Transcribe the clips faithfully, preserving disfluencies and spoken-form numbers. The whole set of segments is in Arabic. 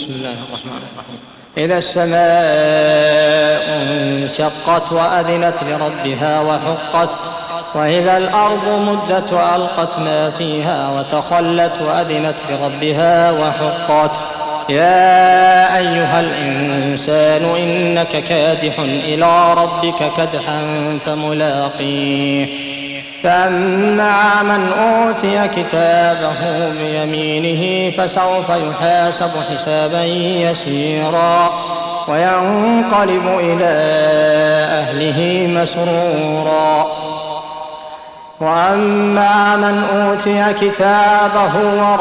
بسم الله الرحمن الرحيم. إذا السماء انشقت وأذنت لربها وحقت، وإذا الأرض مدت وألقت ما فيها وتخلت وأذنت لربها وحقت. يا أيها الإنسان إنك كادح إلى ربك كدحا فملاقيه. فأما من أوتي كتابه بيمينه فسوف يحاسب حسابا يسيرا وينقلب إلى أهله مسرورا. وأما من أوتي كتابه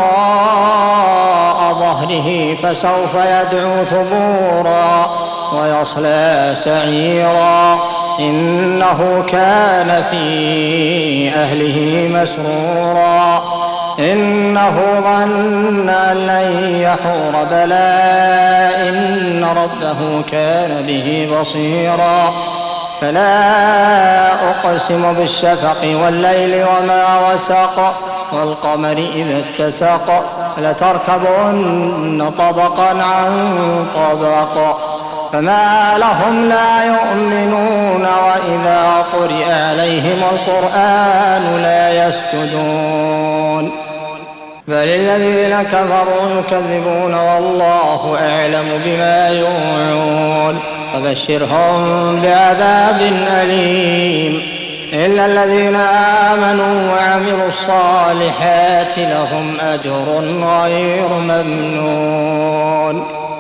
وراء ظهره فسوف يدعو ثبورا ويصلى سعيرا إنه كان في أهله مسرورا إنه ظن أن لن يحور بلى إن ربه كان به بصيرا. فلا أقسم بالشفق والليل وما وسق والقمر إذا اتسق لتركبن طبقا عن طبق فما لهم لا يؤمنون وإذا قرئ عليهم القرآن لا يسجدون بل الذين كفروا يكذبون والله أعلم بما يوعون فبشرهم بعذاب أليم إلا الذين آمنوا وعملوا الصالحات لهم أجر غير ممنون.